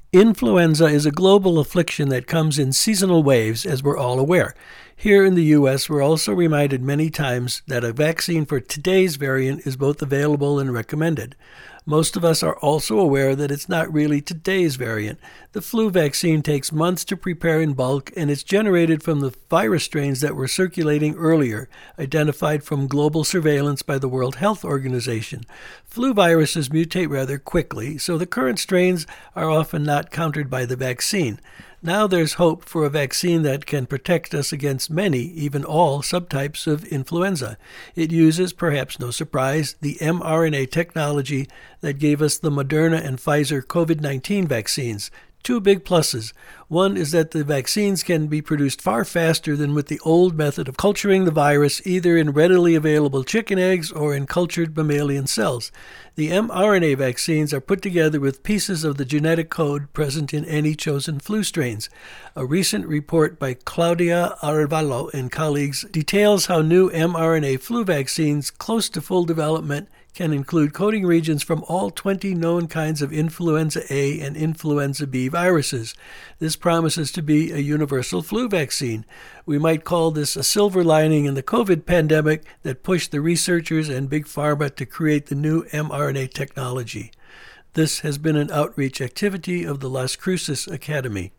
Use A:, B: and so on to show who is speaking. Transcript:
A: Influenza is a global affliction that comes in seasonal waves, as we're all aware. Here in the U.S., we're also reminded many times that a vaccine for today's variant is both available and recommended. Most of us are also aware that it's not really today's variant. The flu vaccine takes months to prepare in bulk, and it's generated from the virus strains that were circulating earlier, identified from global surveillance by the World Health Organization. Flu viruses mutate rather quickly, so the current strains are often not countered by the vaccine. Now there's hope for a vaccine that can protect us against many, even all, subtypes of influenza. It uses, perhaps no surprise, the mRNA technology that gave us the Moderna and Pfizer COVID-19 vaccines. Two big pluses. One is that the vaccines can be produced far faster than with the old method of culturing the virus either in readily available chicken eggs or in cultured mammalian cells. The mRNA vaccines are put together with pieces of the genetic code present in any chosen flu strains. A recent report by Claudia Arevalo and colleagues details how new mRNA flu vaccines close to full development can include coding regions from all 20 known kinds of influenza A and influenza B viruses. This promises to be a universal flu vaccine. We might call this a silver lining in the COVID pandemic that pushed the researchers and Big Pharma to create the new mRNA technology. This has been an outreach activity of the Las Cruces Academy.